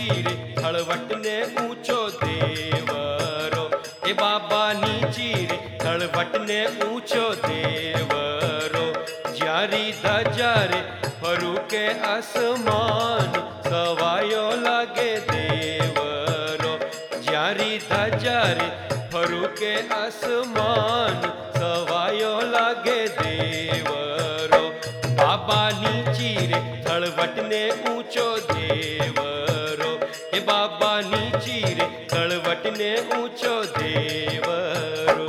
ચીરે ખળવટને ઊંચો દેવરો, એ બાબાની ચીરે ખળવટને ઊંચો દેવરો. જ્યારી ધજારે ફરું કે આસમાન સવાયો લાગે દેવરો, જ્યારી ધજારે ફરું કે આસમાન સવાયો લાગે દેવરો. બાબાની ચીરે ખળવટને ઊંચો દેવરો, એ બાબાની ચીરે ખળવટને ઊંચો દેવરો.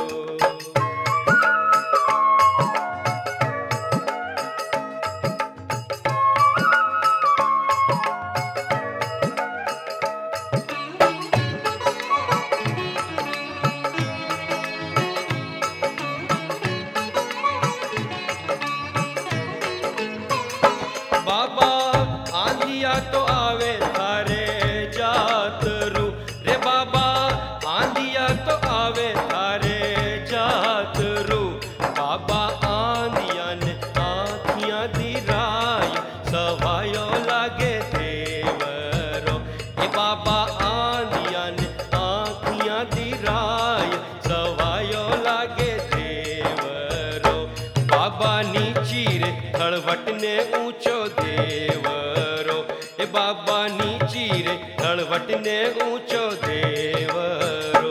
बाबा आंधिया तो आवे थारे जातरू, रे बाबा आंधिया तो आवे थारे जातरू. बाबा आंधिया ने आँखियाँ दिराय सवायो लागे देवरो, ए बाबा आंधिया ने आँखियाँ दिराय सवायो लागे देवरो. बाबा नी चीरे खळवटने ऊंचो देवरो, ए बाबानी चीरे खळवटने ऊंचो देवरो.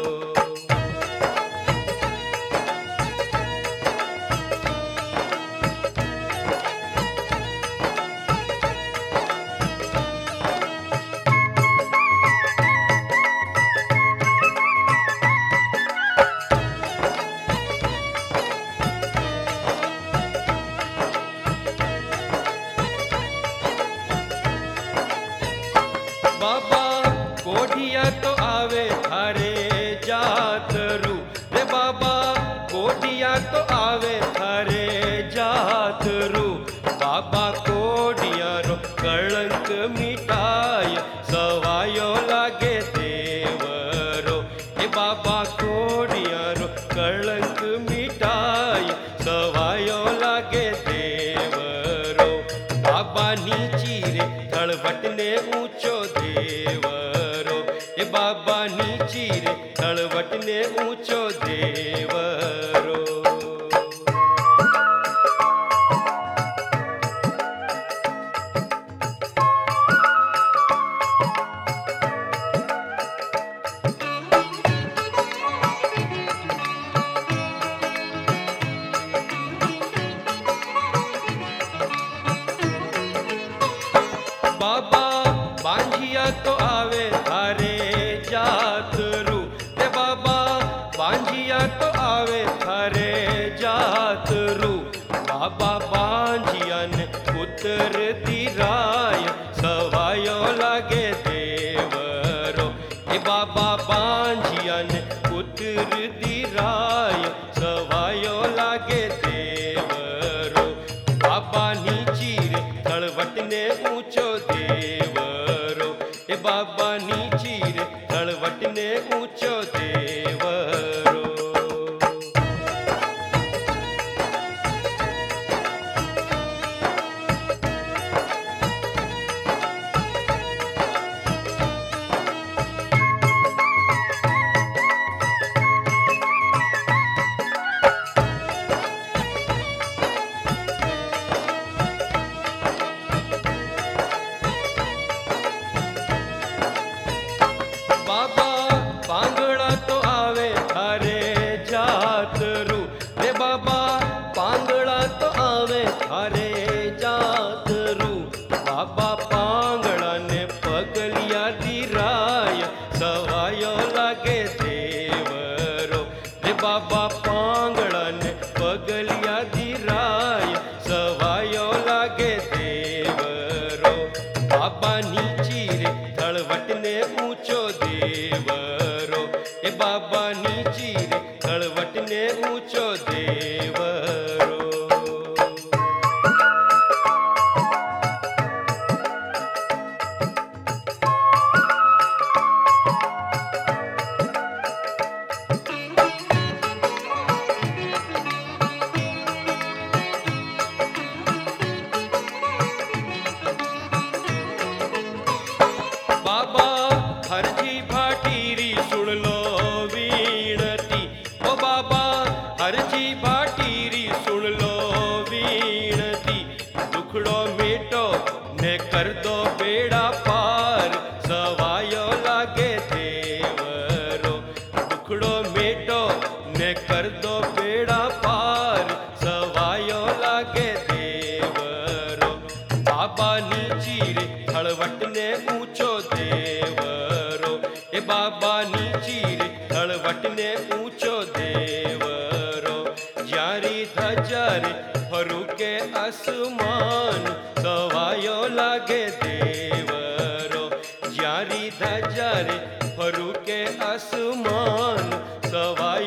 बाबा कोढ़िया तो आवे थारे जातरू, रे बाबा कोढ़िया तो आवे थारे जातरू. बाबा कोढ़िया रो कलंक मिटाय सवायो लागे देवरो, ए बाबा कोढ़िया रो कलंक मिटाय सवायो लागे देवरो. बाबा नी चीरे खळवटने ऊंचो देवरो, ए बाबानी चीरे खळवटने ऊंचो देवरो. बाबा बांझिया तो आवे थारे जातरू, रे बाबा बांझिया तो आवे थारे जातरू. बाबा बांझिया ने पुत्र दिराय सवायो लागे देवरो, ए बाबा बांझिया ने पुत्र दिराय सवायो लागे देवरो. बाबानी चीरे खळवटने ऊंचो देवरो, ए बाबानी चीरे खळवटने ऊंचो देवरो. बाबा पांगड़ा तो आवे कर दो बेड़ा पार सवायो लागे देवरो दुखड़ो मेटो ने कर दो बेड़ा पार सवायो लागे देवरो बाबा नी चीरे हड़वट ने ऊंचो देवरो ए बाबा नी चीरे हड़वट ने ऊंचो देवरो ज्यारी धजारे फरूके आसमान सवायो लागे देवरो ज्यारी धजारे फरूके आसमान सवायो